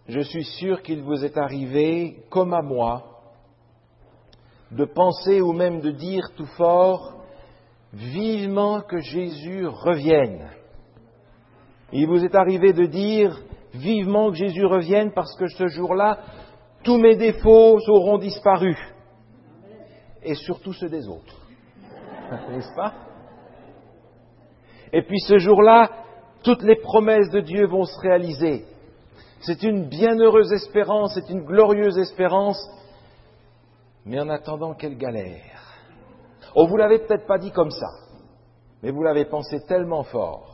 Je suis sûr qu'il vous est arrivé, comme à moi, de penser ou même de dire tout fort « Vivement que Jésus revienne ». Il vous est arrivé de dire « Vivement que Jésus revienne parce que ce jour-là, tous mes défauts auront disparu. » Et surtout ceux des autres. N'est-ce pas? Et puis ce jour-là, toutes les promesses de Dieu vont se réaliser. C'est une bienheureuse espérance, c'est une glorieuse espérance. Mais en attendant, quelle galère. Oh, vous l'avez peut-être pas dit comme ça, mais vous l'avez pensé tellement fort.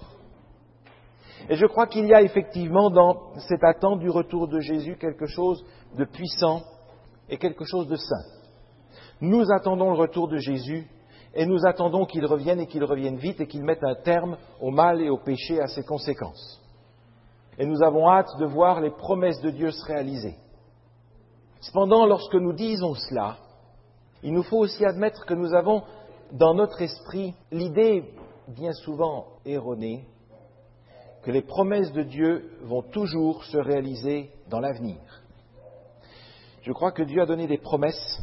Et je crois qu'il y a effectivement dans cette attente du retour de Jésus quelque chose de puissant et quelque chose de saint. Nous attendons le retour de Jésus et nous attendons qu'il revienne et qu'il revienne vite et qu'il mette un terme au mal et au péché et à ses conséquences. Et nous avons hâte de voir les promesses de Dieu se réaliser. Cependant, lorsque nous disons cela, il nous faut aussi admettre que nous avons dans notre esprit l'idée, bien souvent erronée, que les promesses de Dieu vont toujours se réaliser dans l'avenir. Je crois que Dieu a donné des promesses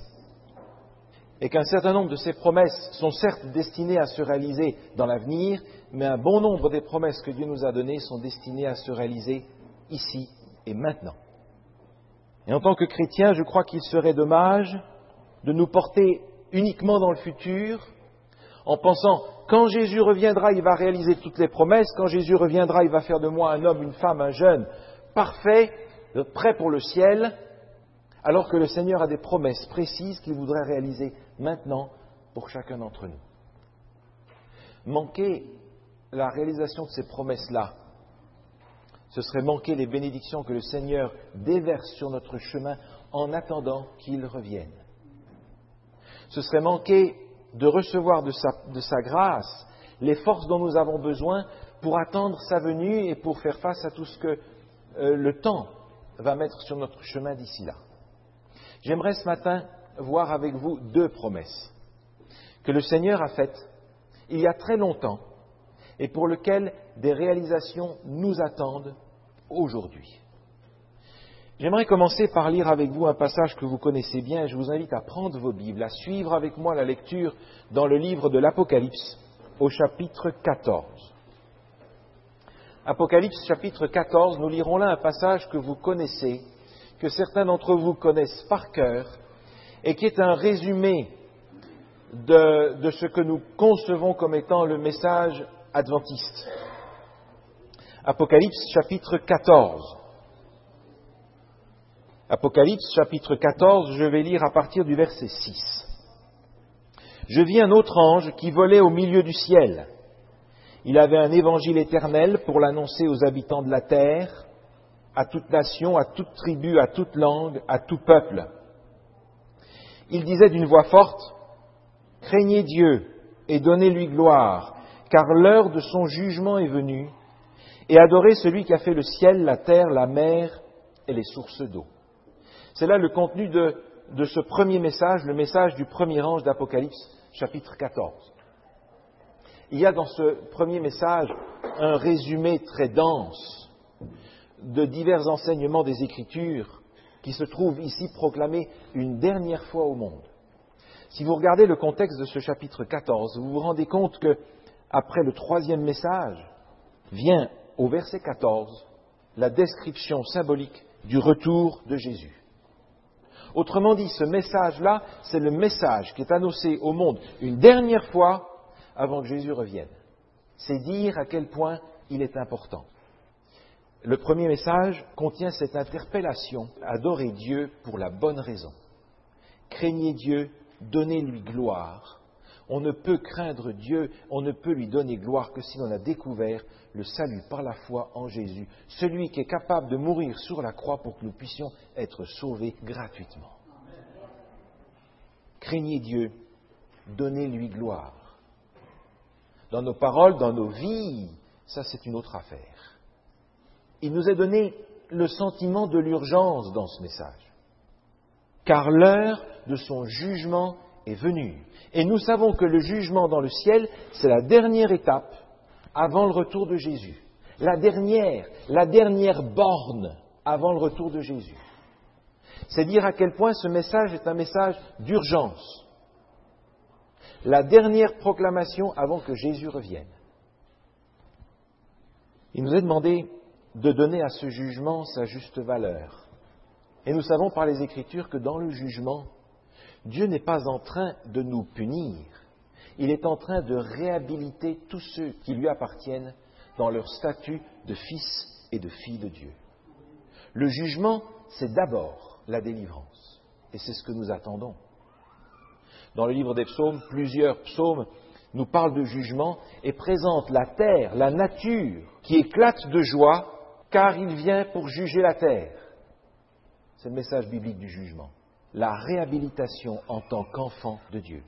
et qu'un certain nombre de ces promesses sont certes destinées à se réaliser dans l'avenir, mais un bon nombre des promesses que Dieu nous a données sont destinées à se réaliser ici et maintenant. Et en tant que chrétien, je crois qu'il serait dommage de nous porter uniquement dans le futur en pensant quand Jésus reviendra, il va réaliser toutes les promesses, quand Jésus reviendra, il va faire de moi un homme, une femme, un jeune parfait, prêt pour le ciel, alors que le Seigneur a des promesses précises qu'il voudrait réaliser maintenant pour chacun d'entre nous. Manquer la réalisation de ces promesses-là, ce serait manquer les bénédictions que le Seigneur déverse sur notre chemin en attendant qu'il revienne. Ce serait manquer de recevoir de sa grâce les forces dont nous avons besoin pour attendre sa venue et pour faire face à tout ce que le temps va mettre sur notre chemin d'ici là. J'aimerais ce matin voir avec vous deux promesses que le Seigneur a faites il y a très longtemps et pour lesquelles des réalisations nous attendent aujourd'hui. J'aimerais commencer par lire avec vous un passage que vous connaissez bien et je vous invite à prendre vos Bibles, à suivre avec moi la lecture dans le livre de l'Apocalypse au chapitre 14. Apocalypse chapitre 14, nous lirons là un passage que vous connaissez, que certains d'entre vous connaissent par cœur et qui est un résumé de ce que nous concevons comme étant le message adventiste. Apocalypse chapitre 14. Apocalypse chapitre 14, je vais lire à partir du verset 6. Je vis un autre ange qui volait au milieu du ciel. Il avait un évangile éternel pour l'annoncer aux habitants de la terre, à toute nation, à toute tribu, à toute langue, à tout peuple. Il disait d'une voix forte, « Craignez Dieu et donnez-lui gloire, car l'heure de son jugement est venue, et adorez celui qui a fait le ciel, la terre, la mer et les sources d'eau. » C'est là le contenu de ce premier message, le message du premier ange d'Apocalypse, chapitre 14. Il y a dans ce premier message un résumé très dense de divers enseignements des Écritures qui se trouvent ici proclamés une dernière fois au monde. Si vous regardez le contexte de ce chapitre 14, vous vous rendez compte que, après le troisième message, vient au verset 14 la description symbolique du retour de Jésus. Autrement dit, ce message-là, c'est le message qui est annoncé au monde une dernière fois avant que Jésus revienne. C'est dire à quel point il est important. Le premier message contient cette interpellation à adorer Dieu pour la bonne raison. Craignez Dieu, donnez-lui gloire. On ne peut craindre Dieu, on ne peut lui donner gloire que si l'on a découvert le salut par la foi en Jésus, celui qui est capable de mourir sur la croix pour que nous puissions être sauvés gratuitement. Craignez Dieu, donnez-lui gloire. Dans nos paroles, dans nos vies, ça c'est une autre affaire. Il nous est donné le sentiment de l'urgence dans ce message, car l'heure de son jugement est venue. Et nous savons que le jugement dans le ciel, c'est la dernière étape avant le retour de Jésus. La dernière borne avant le retour de Jésus. C'est dire à quel point ce message est un message d'urgence. La dernière proclamation avant que Jésus revienne. Il nous est demandé de donner à ce jugement sa juste valeur. Et nous savons par les Écritures que dans le jugement, Dieu n'est pas en train de nous punir. Il est en train de réhabiliter tous ceux qui lui appartiennent dans leur statut de fils et de filles de Dieu. Le jugement, c'est d'abord la délivrance. Et c'est ce que nous attendons. Dans le livre des psaumes, plusieurs psaumes nous parlent de jugement et présentent la terre, la nature, qui éclate de joie, car il vient pour juger la terre. C'est le message biblique du jugement. La réhabilitation en tant qu'enfant de Dieu.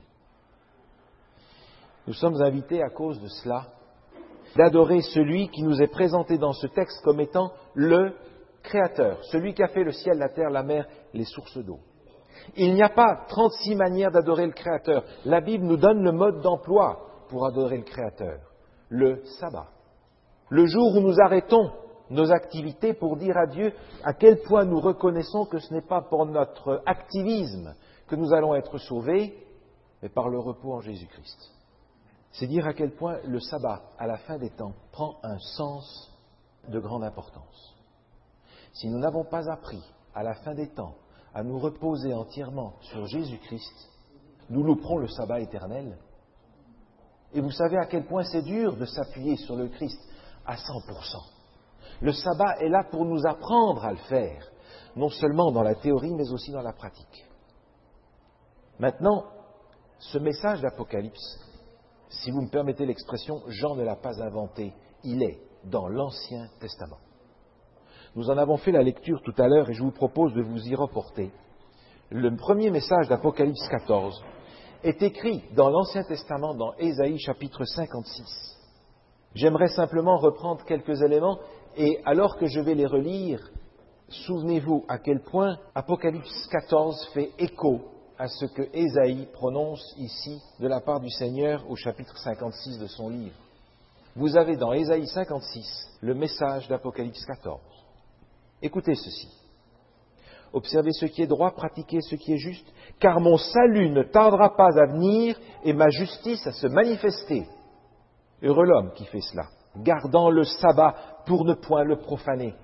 Nous sommes invités à cause de cela d'adorer celui qui nous est présenté dans ce texte comme étant le Créateur, celui qui a fait le ciel, la terre, la mer, les sources d'eau. Il n'y a pas 36 manières d'adorer le Créateur. La Bible nous donne le mode d'emploi pour adorer le Créateur, le sabbat. Le jour où nous arrêtons nos activités pour dire à Dieu à quel point nous reconnaissons que ce n'est pas pour notre activisme que nous allons être sauvés, mais par le repos en Jésus-Christ. C'est dire à quel point le sabbat, à la fin des temps, prend un sens de grande importance. Si nous n'avons pas appris, à la fin des temps, à nous reposer entièrement sur Jésus-Christ, nous louperons le sabbat éternel. Et vous savez à quel point c'est dur de s'appuyer sur le Christ à 100%. Le sabbat est là pour nous apprendre à le faire, non seulement dans la théorie, mais aussi dans la pratique. Maintenant, ce message d'Apocalypse, si vous me permettez l'expression, Jean ne l'a pas inventé, il est dans l'Ancien Testament. Nous en avons fait la lecture tout à l'heure et je vous propose de vous y reporter. Le premier message d'Apocalypse 14 est écrit dans l'Ancien Testament, dans Ésaïe chapitre 56. J'aimerais simplement reprendre quelques éléments et alors que je vais les relire, souvenez-vous à quel point Apocalypse 14 fait écho à ce que Ésaïe prononce ici de la part du Seigneur au chapitre 56 de son livre. Vous avez dans Ésaïe 56 le message d'Apocalypse 14. Écoutez ceci. Observez ce qui est droit, pratiquez ce qui est juste, car mon salut ne tardera pas à venir et ma justice à se manifester. Heureux l'homme qui fait cela, gardant le sabbat pour ne point le profaner.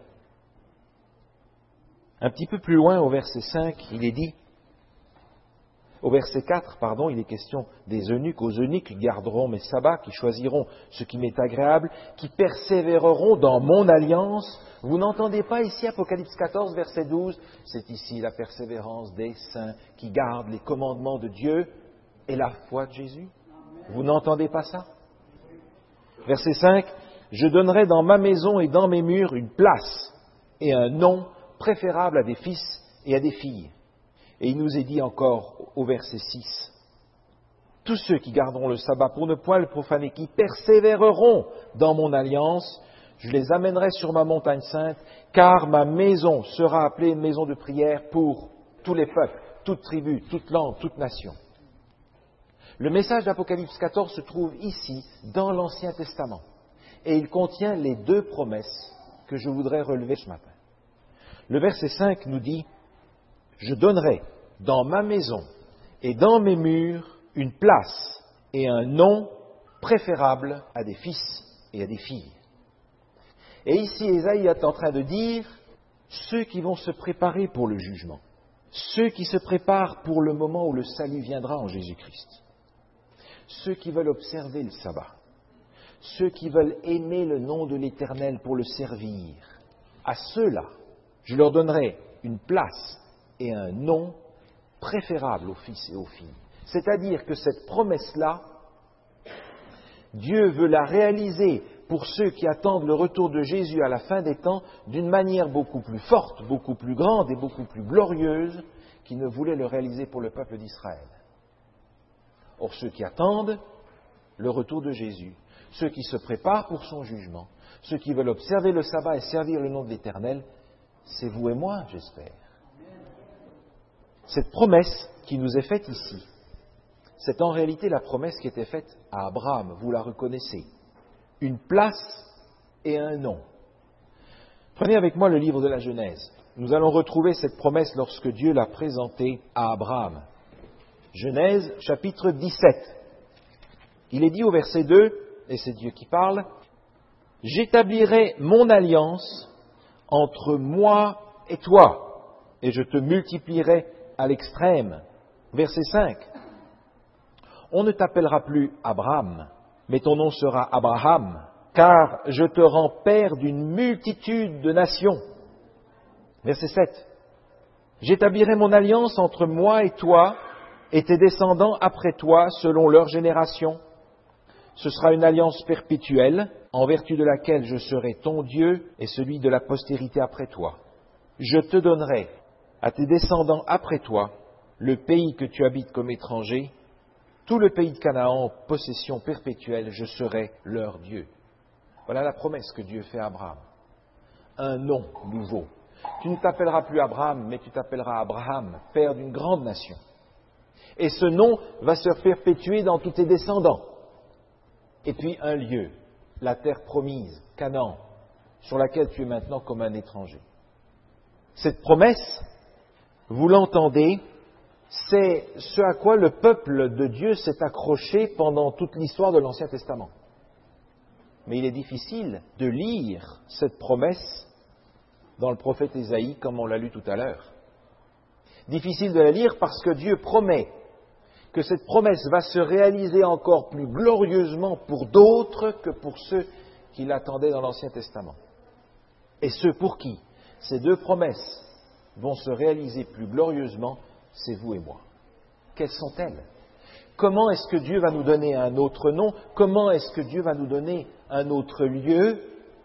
Un petit peu plus loin, au verset 5, il est dit, au verset 4, il est question des eunuques. Aux eunuques qui garderont mes sabbats, qui choisiront ce qui m'est agréable, qui persévéreront dans mon alliance. Vous n'entendez pas ici Apocalypse 14, verset 12, c'est ici la persévérance des saints qui gardent les commandements de Dieu et la foi de Jésus. Vous n'entendez pas ça? Verset 5, je donnerai dans ma maison et dans mes murs une place et un nom préférable à des fils et à des filles. Et il nous est dit encore au verset 6, tous ceux qui garderont le sabbat pour ne point le profaner, qui persévéreront dans mon alliance, je les amènerai sur ma montagne sainte, car ma maison sera appelée une maison de prière pour tous les peuples, toutes tribus, toutes langues, toutes nations. Le message d'Apocalypse 14 se trouve ici, dans l'Ancien Testament, et il contient les deux promesses que je voudrais relever ce matin. Le verset 5 nous dit, je donnerai dans ma maison et dans mes murs une place et un nom préférable à des fils et à des filles. Et ici, Ésaïe est en train de dire ceux qui vont se préparer pour le jugement, ceux qui se préparent pour le moment où le salut viendra en Jésus-Christ, ceux qui veulent observer le sabbat, ceux qui veulent aimer le nom de l'Éternel pour le servir, à ceux-là, je leur donnerai une place et un nom préférable aux fils et aux filles. C'est-à-dire que cette promesse-là, Dieu veut la réaliser pour ceux qui attendent le retour de Jésus à la fin des temps d'une manière beaucoup plus forte, beaucoup plus grande et beaucoup plus glorieuse qu'il ne voulait le réaliser pour le peuple d'Israël. Or, ceux qui attendent le retour de Jésus, ceux qui se préparent pour son jugement, ceux qui veulent observer le sabbat et servir le nom de l'Éternel, c'est vous et moi, j'espère. Cette promesse qui nous est faite ici, c'est en réalité la promesse qui était faite à Abraham, vous la reconnaissez. Une place et un nom. Prenez avec moi le livre de la Genèse. Nous allons retrouver cette promesse lorsque Dieu l'a présentée à Abraham. Genèse, chapitre 17. Il est dit au verset 2, et c'est Dieu qui parle, « J'établirai mon alliance entre moi et toi, et je te multiplierai à l'extrême. » Verset 5. « On ne t'appellera plus Abraham, mais ton nom sera Abraham, car je te rends père d'une multitude de nations. » Verset 7. « J'établirai mon alliance entre moi et toi, et tes descendants après toi, selon leur génération. Ce sera une alliance perpétuelle, en vertu de laquelle je serai ton Dieu et celui de la postérité après toi. Je te donnerai à tes descendants après toi le pays que tu habites comme étranger, tout le pays de Canaan, possession perpétuelle, je serai leur Dieu. » Voilà la promesse que Dieu fait à Abraham. Un nom nouveau. Tu ne t'appelleras plus Abraham, mais tu t'appelleras Abraham, père d'une grande nation. Et ce nom va se perpétuer dans tous tes descendants. Et puis un lieu, la terre promise, Canaan, sur laquelle tu es maintenant comme un étranger. Cette promesse, vous l'entendez, c'est ce à quoi le peuple de Dieu s'est accroché pendant toute l'histoire de l'Ancien Testament. Mais il est difficile de lire cette promesse dans le prophète Ésaïe, comme on l'a lu tout à l'heure. Difficile de la lire parce que Dieu promet que cette promesse va se réaliser encore plus glorieusement pour d'autres que pour ceux qui l'attendaient dans l'Ancien Testament. Et ceux pour qui ces deux promesses vont se réaliser plus glorieusement, c'est vous et moi. Quelles sont-elles ? Comment est-ce que Dieu va nous donner un autre nom ? Comment est-ce que Dieu va nous donner un autre lieu ?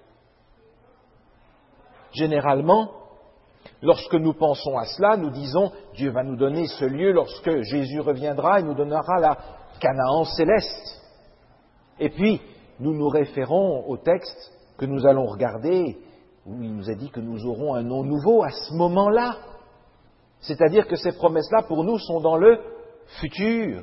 Généralement, lorsque nous pensons à cela, nous disons Dieu va nous donner ce lieu lorsque Jésus reviendra et nous donnera la Canaan céleste. Et puis, nous nous référons au texte que nous allons regarder où il nous est dit que nous aurons un nom nouveau à ce moment-là. C'est-à-dire que ces promesses-là, pour nous, sont dans le futur.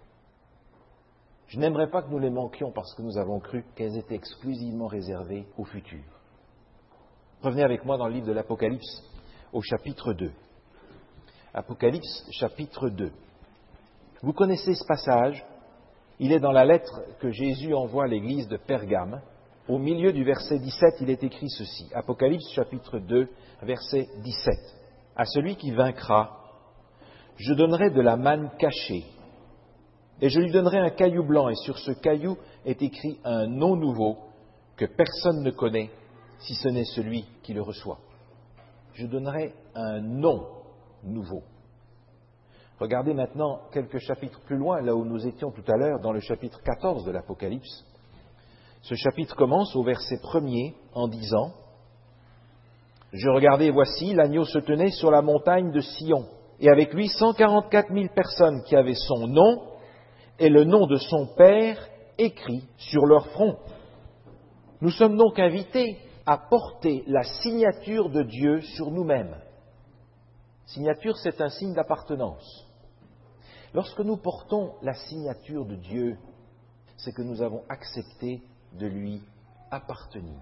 Je n'aimerais pas que nous les manquions parce que nous avons cru qu'elles étaient exclusivement réservées au futur. Revenez avec moi dans le livre de l'Apocalypse, au chapitre 2. Apocalypse, chapitre 2. Vous connaissez ce passage. Il est dans la lettre que Jésus envoie à l'église de Pergame. Au milieu du verset 17, il est écrit ceci. Apocalypse, chapitre 2, verset 17. « À celui qui vaincra, je donnerai de la manne cachée, et je lui donnerai un caillou blanc, et sur ce caillou est écrit un nom nouveau que personne ne connaît, si ce n'est celui qui le reçoit. » Je donnerai un nom nouveau. Regardez maintenant quelques chapitres plus loin, là où nous étions tout à l'heure, dans le chapitre 14 de l'Apocalypse. Ce chapitre commence au verset 1er en disant « Je regardais, et voici, l'agneau se tenait sur la montagne de Sion, et avec lui 144 000 personnes qui avaient son nom et le nom de son Père écrit sur leur front. Nous sommes donc invités à porter la signature de Dieu sur nous-mêmes. Signature, c'est un signe d'appartenance. Lorsque nous portons la signature de Dieu, c'est que nous avons accepté de lui appartenir.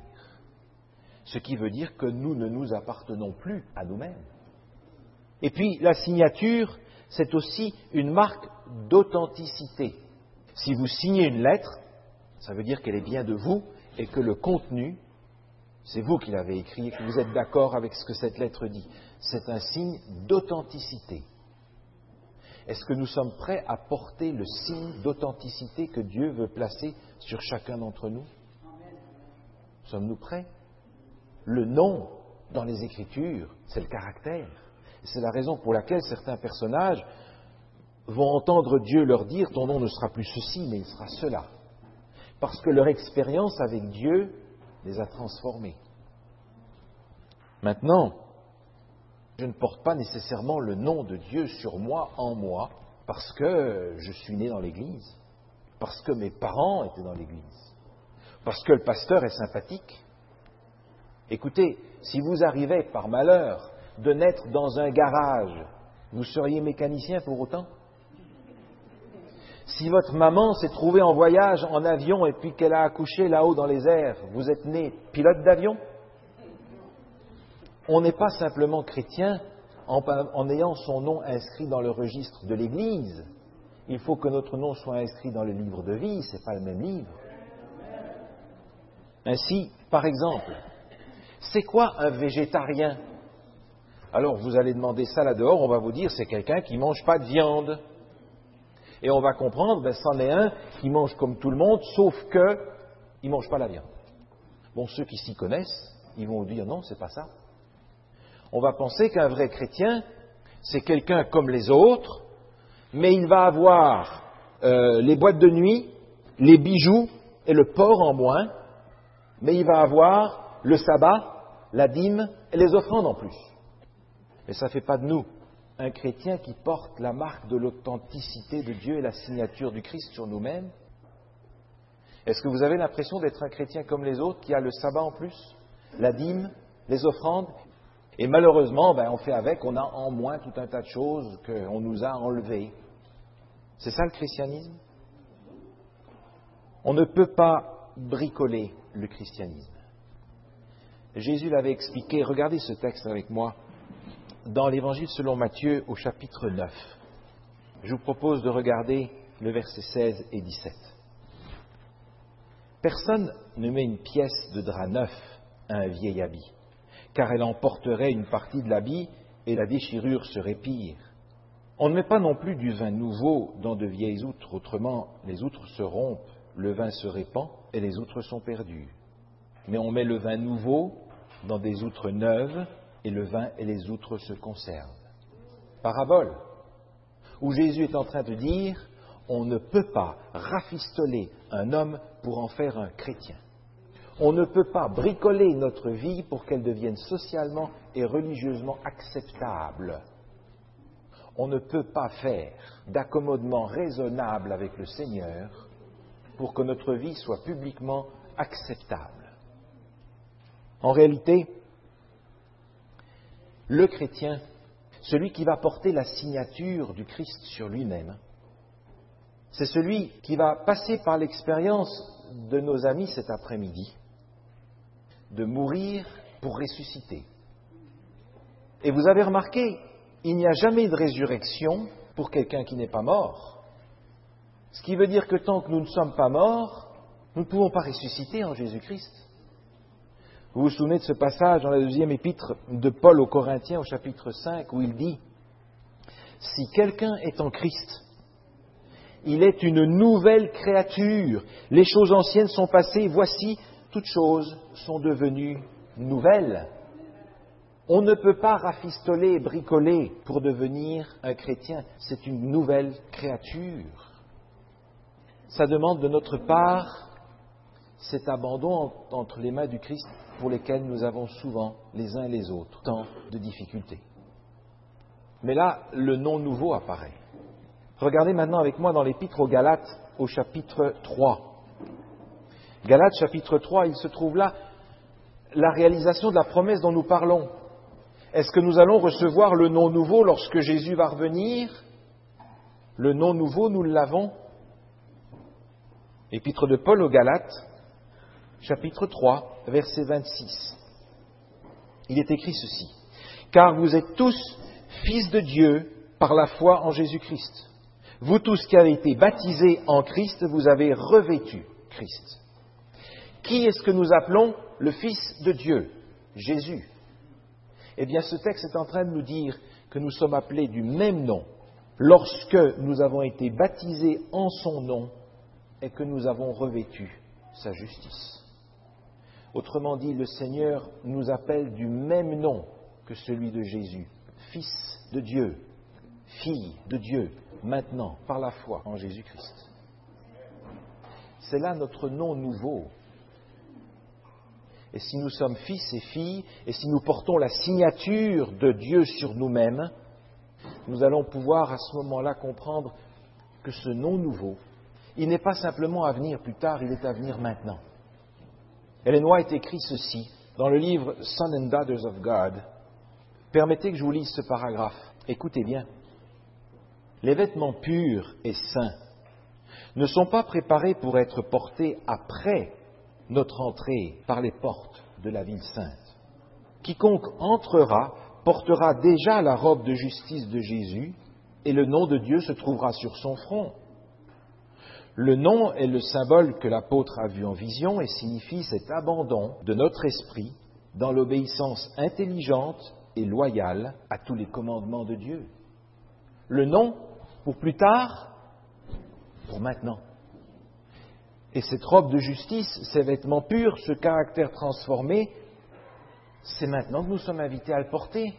Ce qui veut dire que nous ne nous appartenons plus à nous-mêmes. Et puis, la signature, c'est aussi une marque d'authenticité. Si vous signez une lettre, ça veut dire qu'elle est bien de vous et que le contenu, c'est vous qui l'avez écrit et que vous êtes d'accord avec ce que cette lettre dit. C'est un signe d'authenticité. Est-ce que nous sommes prêts à porter le signe d'authenticité que Dieu veut placer sur chacun d'entre nous ? Sommes-nous prêts ? Le nom dans les Écritures, c'est le caractère. C'est la raison pour laquelle certains personnages vont entendre Dieu leur dire « ton nom ne sera plus ceci, mais il sera cela ». Parce que leur expérience avec Dieu les a transformés. Maintenant, je ne porte pas nécessairement le nom de Dieu sur moi, en moi, parce que je suis né dans l'Église, parce que mes parents étaient dans l'Église, parce que le pasteur est sympathique. Écoutez, si vous arrivez par malheur de naître dans un garage, vous seriez mécanicien pour autant ? Si votre maman s'est trouvée en voyage en avion et puis qu'elle a accouché là-haut dans les airs, vous êtes né pilote d'avion ? On n'est pas simplement chrétien en ayant son nom inscrit dans le registre de l'Église. Il faut que notre nom soit inscrit dans le livre de vie, ce n'est pas le même livre. Ainsi, par exemple, c'est quoi un végétarien? Alors vous allez demander ça là-dehors, on va vous dire c'est quelqu'un qui ne mange pas de viande. Et on va comprendre, c'en est un qui mange comme tout le monde, sauf qu'il ne mange pas la viande. Bon, ceux qui s'y connaissent, ils vont vous dire non, c'est pas ça. On va penser qu'un vrai chrétien, c'est quelqu'un comme les autres, mais il va avoir les boîtes de nuit, les bijoux et le porc en moins, mais il va avoir le sabbat, la dîme et les offrandes en plus. Mais ça ne fait pas de nous un chrétien qui porte la marque de l'authenticité de Dieu et la signature du Christ sur nous-mêmes. Est-ce que vous avez l'impression d'être un chrétien comme les autres qui a le sabbat en plus, la dîme, les offrandes? Et malheureusement, on fait avec, on a en moins tout un tas de choses qu'on nous a enlevées. C'est ça le christianisme? On ne peut pas bricoler le christianisme. Jésus l'avait expliqué, regardez ce texte avec moi, dans l'Évangile selon Matthieu au chapitre 9. Je vous propose de regarder le verset 16 et 17. Personne ne met une pièce de drap neuf à un vieil habit, car elle emporterait une partie de l'habit et la déchirure serait pire. On ne met pas non plus du vin nouveau dans de vieilles outres, autrement les outres se rompent, le vin se répand et les outres sont perdues. Mais on met le vin nouveau dans des outres neuves et le vin et les outres se conservent. Parabole, où Jésus est en train de dire, on ne peut pas rafistoler un homme pour en faire un chrétien. On ne peut pas bricoler notre vie pour qu'elle devienne socialement et religieusement acceptable. On ne peut pas faire d'accommodement raisonnable avec le Seigneur pour que notre vie soit publiquement acceptable. En réalité, le chrétien, celui qui va porter la signature du Christ sur lui-même, c'est celui qui va passer par l'expérience de nos amis cet après-midi, de mourir pour ressusciter. Et vous avez remarqué, il n'y a jamais de résurrection pour quelqu'un qui n'est pas mort. Ce qui veut dire que tant que nous ne sommes pas morts, nous ne pouvons pas ressusciter en Jésus-Christ. Vous vous souvenez de ce passage dans la deuxième épître de Paul aux Corinthiens au chapitre 5 où il dit « Si quelqu'un est en Christ, il est une nouvelle créature. Les choses anciennes sont passées, voici, toutes choses sont devenues nouvelles. » On ne peut pas rafistoler et bricoler pour devenir un chrétien. C'est une nouvelle créature. Ça demande de notre part cet abandon entre les mains du Christ pour lesquels nous avons souvent, les uns et les autres, tant de difficultés. Mais là, le nom nouveau apparaît. Regardez maintenant avec moi dans l'Épître aux Galates, au chapitre 3. Galates, chapitre 3, il se trouve là la réalisation de la promesse dont nous parlons. Est-ce que nous allons recevoir le nom nouveau lorsque Jésus va revenir? Le nom nouveau, nous l'avons. Épître de Paul aux Galates, chapitre 3, verset 26. Il est écrit ceci. « Car vous êtes tous fils de Dieu par la foi en Jésus-Christ. Vous tous qui avez été baptisés en Christ, vous avez revêtu Christ. » Qui est-ce que nous appelons le Fils de Dieu? Jésus. Eh bien, ce texte est en train de nous dire que nous sommes appelés du même nom lorsque nous avons été baptisés en son nom et que nous avons revêtu sa justice. Autrement dit, le Seigneur nous appelle du même nom que celui de Jésus, Fils de Dieu, Fille de Dieu, maintenant, par la foi en Jésus-Christ. C'est là notre nom nouveau. Et si nous sommes fils et filles, et si nous portons la signature de Dieu sur nous-mêmes, nous allons pouvoir à ce moment-là comprendre que ce nom nouveau, il n'est pas simplement à venir plus tard, il est à venir maintenant. Ellen White écrit ceci dans le livre Sons and Daughters of God. Permettez que je vous lise ce paragraphe. Écoutez bien. Les vêtements purs et saints ne sont pas préparés pour être portés après notre entrée par les portes de la ville sainte. Quiconque entrera portera déjà la robe de justice de Jésus, et le nom de Dieu se trouvera sur son front. Le nom est le symbole que l'apôtre a vu en vision et signifie cet abandon de notre esprit dans l'obéissance intelligente et loyale à tous les commandements de Dieu. Le nom, pour plus tard, pour maintenant. Et cette robe de justice, ces vêtements purs, ce caractère transformé, c'est maintenant que nous sommes invités à le porter.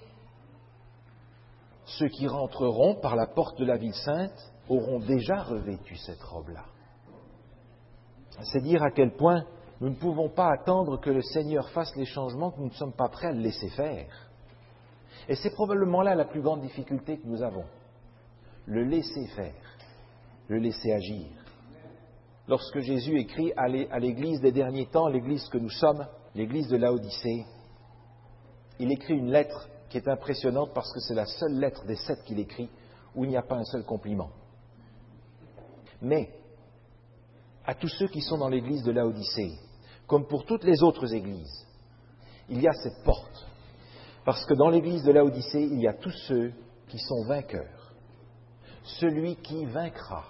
Ceux qui rentreront par la porte de la ville sainte auront déjà revêtu cette robe-là. C'est dire à quel point nous ne pouvons pas attendre que le Seigneur fasse les changements que nous ne sommes pas prêts à le laisser faire. Et c'est probablement là la plus grande difficulté que nous avons. Le laisser faire, le laisser agir. Lorsque Jésus écrit à l'Église des derniers temps, l'Église que nous sommes, l'Église de Laodicée, il écrit une lettre qui est impressionnante parce que c'est la seule lettre des 7 qu'il écrit où il n'y a pas un seul compliment. Mais, à tous ceux qui sont dans l'église de Laodicée, comme pour toutes les autres églises, il y a cette porte. Parce que dans l'église de Laodicée, il y a tous ceux qui sont vainqueurs. Celui qui vaincra.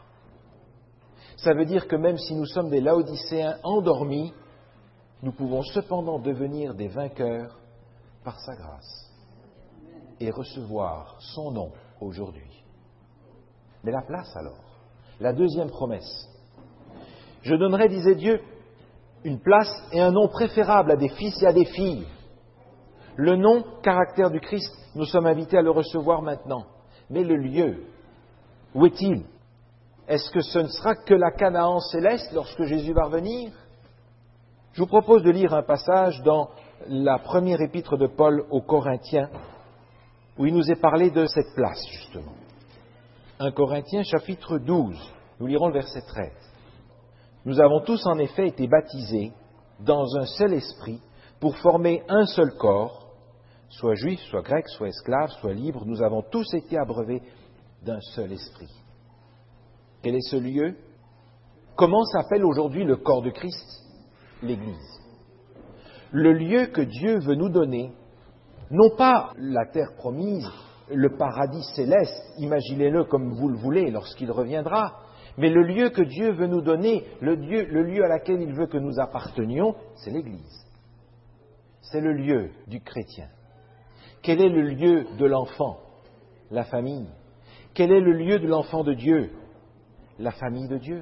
Ça veut dire que même si nous sommes des Laodicéens endormis, nous pouvons cependant devenir des vainqueurs par sa grâce et recevoir son nom aujourd'hui. Mais la place alors, la deuxième promesse. Je donnerai, disait Dieu, une place et un nom préférable à des fils et à des filles. Le nom, caractère du Christ, nous sommes invités à le recevoir maintenant. Mais le lieu, où est-il? Est-ce que ce ne sera que la Canaan céleste lorsque Jésus va revenir? Je vous propose de lire un passage dans la première épître de Paul aux Corinthiens, où il nous est parlé de cette place, justement. 1 Corinthiens, chapitre 12. Nous lirons le verset 13. Nous avons tous en effet été baptisés dans un seul esprit pour former un seul corps, soit juif, soit grec, soit esclave, soit libre. Nous avons tous été abreuvés d'un seul esprit. Quel est ce lieu? Comment s'appelle aujourd'hui le corps de Christ? L'Église. Le lieu que Dieu veut nous donner, non pas la terre promise, le paradis céleste, imaginez-le comme vous le voulez lorsqu'il reviendra, mais le lieu que Dieu veut nous donner, le lieu à laquelle il veut que nous appartenions, c'est l'Église. C'est le lieu du chrétien. Quel est le lieu de l'enfant? La famille. Quel est le lieu de l'enfant de Dieu? La famille de Dieu.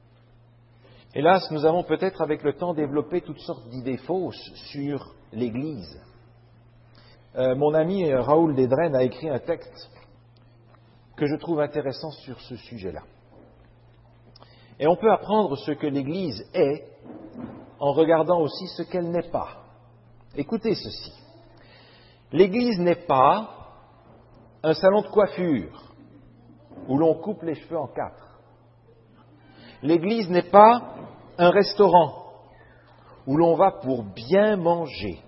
Hélas, nous avons peut-être avec le temps développé toutes sortes d'idées fausses sur l'Église. Mon ami Raoul Dedren a écrit un texte que je trouve intéressant sur ce sujet-là. Et on peut apprendre ce que l'Église est en regardant aussi ce qu'elle n'est pas. Écoutez ceci. L'Église n'est pas un salon de coiffure où l'on coupe les cheveux en 4. L'Église n'est pas un restaurant où l'on va pour bien manger.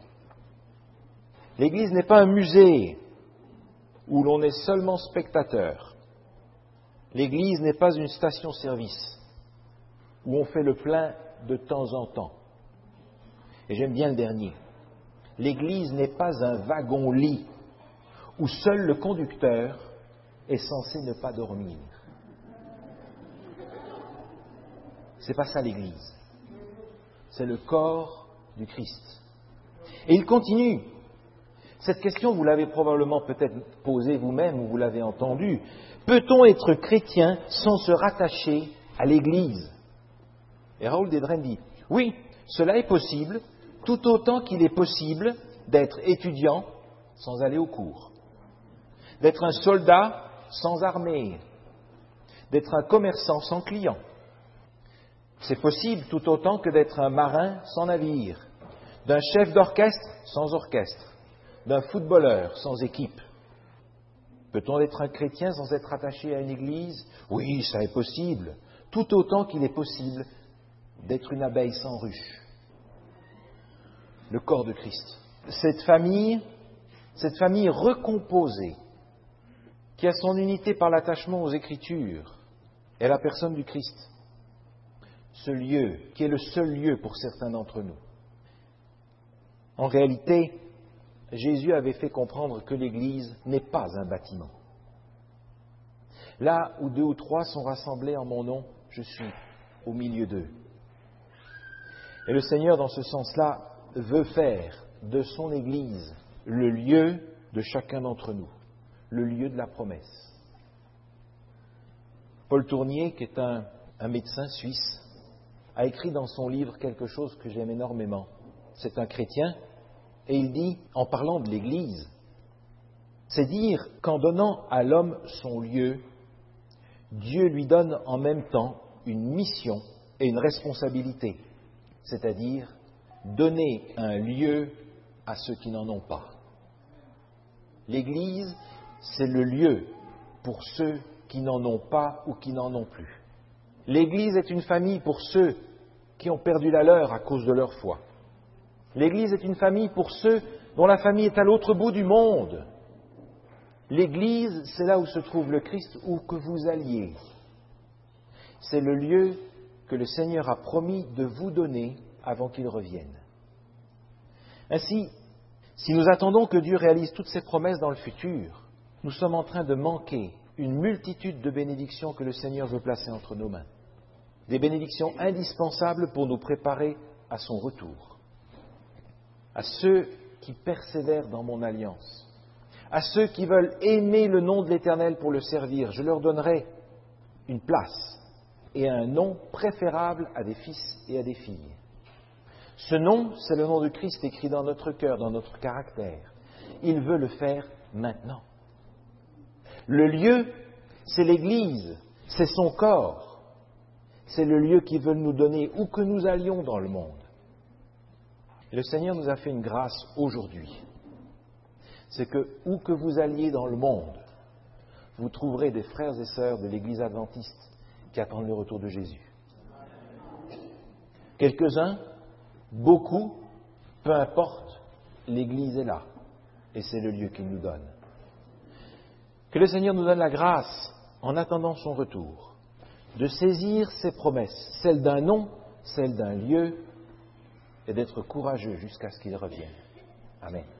L'Église n'est pas un musée où l'on est seulement spectateur. L'Église n'est pas une station-service où on fait le plein de temps en temps. Et j'aime bien le dernier. L'Église n'est pas un wagon-lit où seul le conducteur est censé ne pas dormir. C'est pas ça l'Église. C'est le corps du Christ. Et il continue. Cette question, vous l'avez probablement peut-être posée vous-même ou vous l'avez entendue. Peut-on être chrétien sans se rattacher à l'Église? Et Raoul Dedren dit, oui, cela est possible, tout autant qu'il est possible d'être étudiant sans aller au cours, d'être un soldat sans armée, d'être un commerçant sans client. C'est possible tout autant que d'être un marin sans navire, d'un chef d'orchestre sans orchestre, d'un footballeur sans équipe. Peut-on être un chrétien sans être attaché à une église? Oui, ça est possible, tout autant qu'il est possible d'être une abeille sans ruche. Le corps de Christ. Cette famille recomposée, qui a son unité par l'attachement aux Écritures, est la personne du Christ. Ce lieu, qui est le seul lieu pour certains d'entre nous. En réalité, Jésus avait fait comprendre que l'Église n'est pas un bâtiment. Là où 2 ou 3 sont rassemblés en mon nom, je suis au milieu d'eux. Et le Seigneur, dans ce sens-là, veut faire de son Église le lieu de chacun d'entre nous, le lieu de la promesse. Paul Tournier, qui est un médecin suisse, a écrit dans son livre quelque chose que j'aime énormément. C'est un chrétien, et il dit, en parlant de l'Église, c'est dire qu'en donnant à l'homme son lieu, Dieu lui donne en même temps une mission et une responsabilité, c'est-à-dire donner un lieu à ceux qui n'en ont pas. L'Église, c'est le lieu pour ceux qui n'en ont pas ou qui n'en ont plus. L'Église est une famille pour ceux qui ont perdu la leur à cause de leur foi. L'Église est une famille pour ceux dont la famille est à l'autre bout du monde. L'Église, c'est là où se trouve le Christ, où que vous alliez. C'est le lieu que le Seigneur a promis de vous donner avant qu'il revienne. Ainsi, si nous attendons que Dieu réalise toutes ses promesses dans le futur, nous sommes en train de manquer une multitude de bénédictions que le Seigneur veut placer entre nos mains. Des bénédictions indispensables pour nous préparer à son retour. À ceux qui persévèrent dans mon alliance, à ceux qui veulent aimer le nom de l'Éternel pour le servir, je leur donnerai une place et un nom préférable à des fils et à des filles. Ce nom, c'est le nom de Christ écrit dans notre cœur, dans notre caractère. Il veut le faire maintenant. Le lieu, c'est l'Église, c'est son corps. C'est le lieu qu'il veut nous donner où que nous allions dans le monde. Et le Seigneur nous a fait une grâce aujourd'hui. C'est que où que vous alliez dans le monde, vous trouverez des frères et sœurs de l'Église adventiste qui attendent le retour de Jésus. Quelques-uns, beaucoup, peu importe, l'Église est là. Et c'est le lieu qu'il nous donne. Que le Seigneur nous donne la grâce, en attendant son retour, de saisir ses promesses, celles d'un nom, celles d'un lieu, et d'être courageux jusqu'à ce qu'il revienne. Amen.